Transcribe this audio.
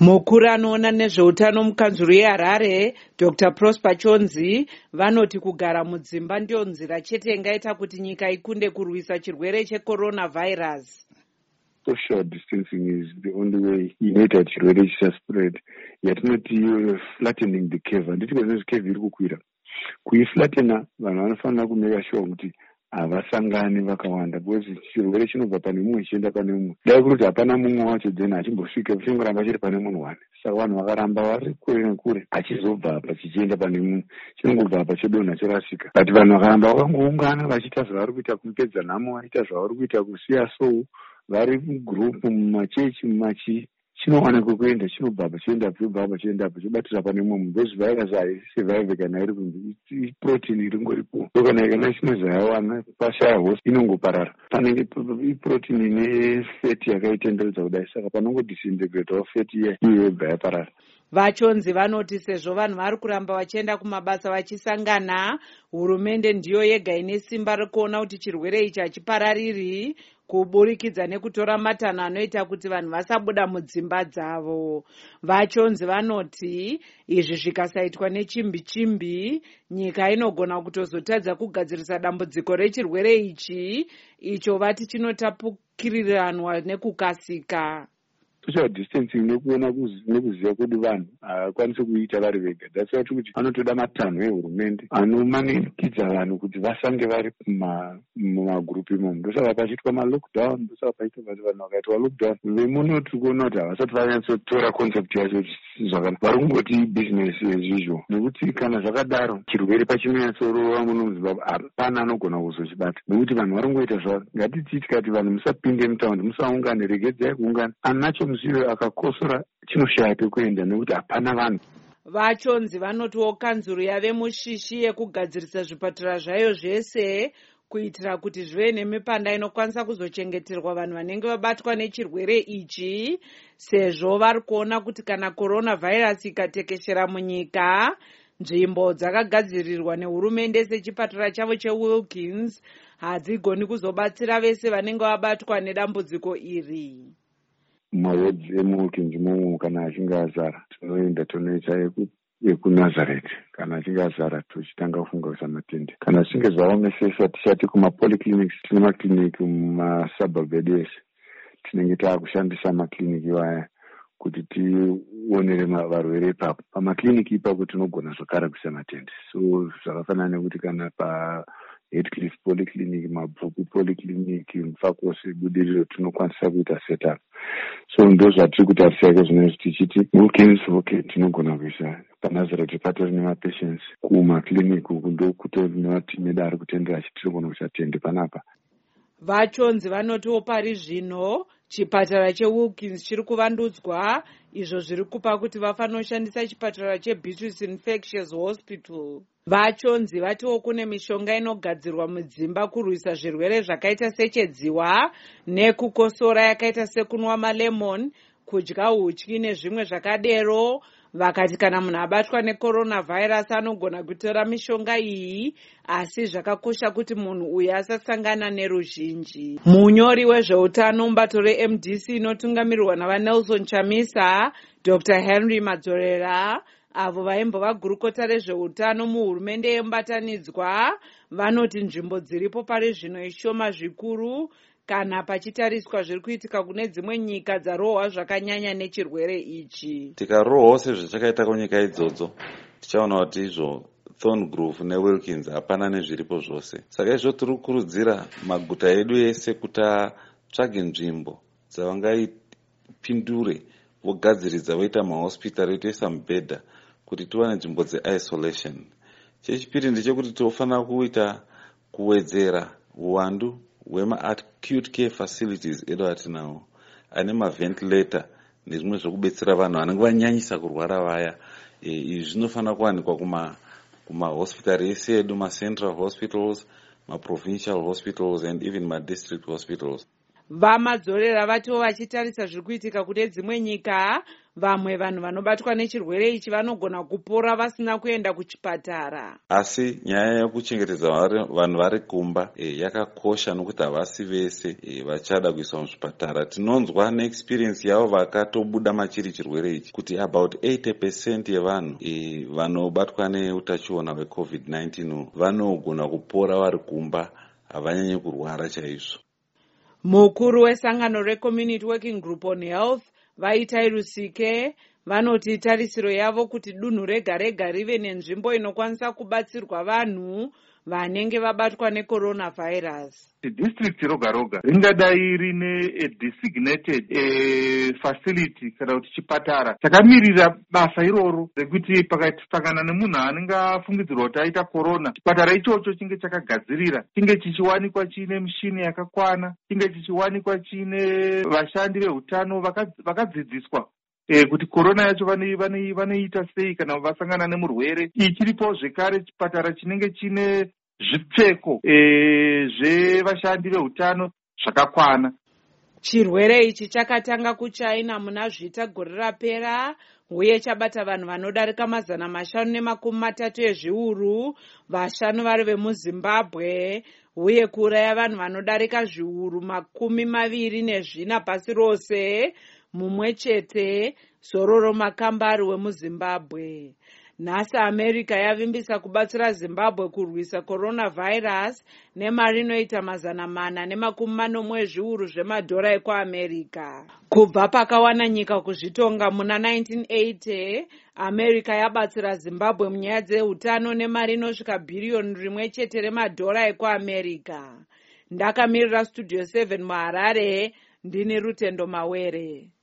Mukuru anoona nezveutano mukanzuru yeHarare, Dr. Prosper Chonzi, vanoti kugara mudzimba ndiyo nzira chete ingaita kuti nyika ikunde kurwisa chirwere cheCoronavirus. Social distancing is the only way inoita chirwere chisaspread. Yatinoti flattening the curve. Handiti kwazvo curve iri kukwira. Kuiflatena vanhu vanofanira kumeka sure kuti havasangani vakawanda, because chirwere chinobva pane mumwe chichienda pane mumwe. Dai kuti hapana mumwe wacho then hachimbosvike, chingoramba chiri pane munhu one. Saka vanhu vakaramba vari kure nekure, hachizobva apa chichienda pane mumwe, chinongobva apa chodonha chorasika. But vanhu vakaramba vakangoungana vachiita zvavari kuita kupedza nhamo, vachiita zvavari kuita kusiya soul, vari mugroup, mumachechi, mumachi, chinowanikwa kuenda, chinobva apa chienda apo, chobva apa chienda apo, chobatira pane mumwe. Because virus haisurvive kana iri kunze, iprotein iringoripo. So kana ikana chinhu zvayawana pashaya host inongoparara. Panenge iprotein ine feti yakaitenderedza kudai, saka panongodisintegrate feti iya iyo yobva yaparara. Vachonzi vanoti sezvo vanhu vari kuramba vachienda kumabasa vachisangana, hurumende ndiyo yega ine simba rekuona kuti chirwere ichi hachiparariri kuburikidza nekutora matanho anoita kuti vanhu vasabuda mudzimba dzavo. Vachonzi vanoti izvi zvikasaitwa nechimbi-chimbi, nyika inogona kutozotadza kugadzirisa dambudziko rechirwere ichi, icho vati chinotapukiriranwa nekukasika. Social distancing nekuona nekuziva kuti vanhu havakwanisi kuita vari vega. That's why kuti vanotoda matanho ehurumende anomanikidza vanhu kuti vasange vari mumagurupu imomo. Ndosaka pachiitwa malockdown, ndosaka pachiitwa kuti vanhu vakaitwa lockdown, vemuno tiri kuona kuti havasati vanyatsotora concept yacho zvakanaka, vari kungoti business as usual. Nekuti kana zvakadaro chirwere pachinonyatsorova muno muZimbabwe hapana anogona kuzochibata, nekuti vanhu vari kungoita zvavo. Ngatiti tikati vanhu musapinde mutaundi, musaungane, regedzai kuungana. Anacho musiwe akakosora chinoshaya pekuenda nekuti hapana vanhu. Vachonzi vanotiwo kanzuru yave mushishi yekugadzirisa zvipatara zvayo zvese kuitira kuti zvive nemipanda inokwanisa kuzochengeterwa vanhu vanenge vabatwa nechirwere ichi, sezvo vari kuona kuti kana coronavirus ikatekeshera munyika, nzvimbo dzakagadzirirwa nehurumende sechipatara chavo cheWilkins hadzigoni kuzobatsira vese vanenge vabatwa nedambudziko iri. Mahodzi emuWilkins imomo kana achinge azara, tinoenda tonoita yekuNazareth. Kana achinge azara tochitanga kufunga kuisa matende. Kana zvichinge zvaomesesa tichati kumapolyclinics, tine makiliniki mumasabhabhu edu ese, tinenge taakushandisa makiliniki iwaya kuti tionere varwere ipapo. Pamakiliniki ipapo tinogona zvakare kuisa matende. So zvakafanana nekuti kana Heathcliff Polyclinic, Mabvuku Polyclinic, Mfakosi, Budiriro tinokwanisa kuita setup. So ndozvatiri kutarisa iko zvino tichiti Wilkins tinogona kuisa paNazareth patori nemapatients, kumakiliniki uku ndokutori nematimedi ari kutendera chitirigona kuisa tende panapa. Vachonzi vanotiwo pari zvino chipatara cheWilkins chiri kuvandudzwa, izvo zviri kupa kuti vafanoshandisa chipatara cheBeatrice Infectious Hospital. Vachonzi vatiwo kune mishonga inogadzirwa mudzimba kurwisa zvirwere zvakaita sechedziwa nekukosora yakaita sekunwa malemon, kudya hutyi nezvimwe zvakadero. Vakati kana munhu abatwa necoronavirus anogona kutora mishonga iyi, asi zvakakosha kuti munhu uyu asasangana neruzhinji. Munyori wezveutano mubato reMDC inotungamirirwa navaNelson Chamisa, Dr. Henry Madzorera, avo vaimbova gurukota rezveutano muhurumende yemubatanidzwa, vanoti nzvimbo dziripo pari zvino ishoma zvikuru kana pachitariswa zviri kuitika kune dzimwe nyika dzarohwa zvakanyanya nechirwere ichi. Tikarohwawo sezvachakaita kunyika idzodzo, tichaona kuti izvo Thorngrove neWilkins hapana nezviripo zvose. Saka izvo tiri kukurudzira maguta edu ese kuti atsvage nzvimbo dzavangaipindure vogadziridza voita mahospitari toisa mibhedha kuti tiwane nzvimbo dze-isolation. Chechipiri ndechekuti tofanira kuita kuwedzera uwandu hwema-acute care facilities edu atinawo, ane maventilator nezvimwe zvokubetsera vanhu vanenge vanyanyisa kurwara vaya. Izvi zvinofanira kuwanikwa kumahospitari ese edu, macentral hospitals, maprovincial hospitals and even madistrict hospitals. vamadzorera vatiwo vachitarisa zviri kuitika kune dzimwe nyika, vamwe vanhu vanobatwa nechirwere ichi vanogona kupora vasina kuenda kuchipatara. Asi nyaya yekuchengetedza vanhu vari kumba yakakosha, nokuti havasi vese vachada kuiswa muzvipatara. Tinonzwa neexperience yavo vakatobuda machiri chirwere ichi kuti about 80% yevanhu vanobatwa neutachiona hweCovid-19 vanogona kupora vari kumba, havanyanyi kurwara chaizvo. Mukuru wesangano reCommunity Working Group on Health Vaitai Rusike vanoti tarisiro yavo kuti dunhu rega rega rive nenzvimbo inokwanisa kubatsirwa vanhu vanenge vabatwa necoronavirus. District roga roga ringadai rine designated facility kana kuti chipatara chakamirira basa iroro rekuti pakasangana nemunhu anenge afungidzirwa kuti aita corona, chipatara ichocho chinge chakagadzirira, chinge chichiwanikwa chine mishini yakakwana, chinge chichiwanikwa chine vashandi veutano vakadzidziswa kuti corona yacho vanoita sei kana vasangana nemurwere. Ichiripo zvekare chipatara chinenge chine zvipfeko zvevashandi veutano zvakakwana. Chirwere ichi chakatanga kuChina muna Zvita gore rapera uye chabata vanhu vanodarika 530 ezviuru, vashanu vari vemuZimbabwe, uye kuuraya vanhu vanodarika zviuru 24 pasi rose, mumwe chete Zororo Makambari wemuZimbabwe. Nhasi America yavimbisa kubatsira Zimbabwe kurwisa coronavirus nemari inoita 440 ezviuru zvemadhora ekuAmerica. Kubva pakawana nyika kuzvitonga muna 1980, America yabatsira Zimbabwe munyaya dzeutano nemari inosvika bhiriyoni 1 remadhora ekuAmerica. Ndakamirira Studio 7 muHarare, ndini Rutendo Mawere.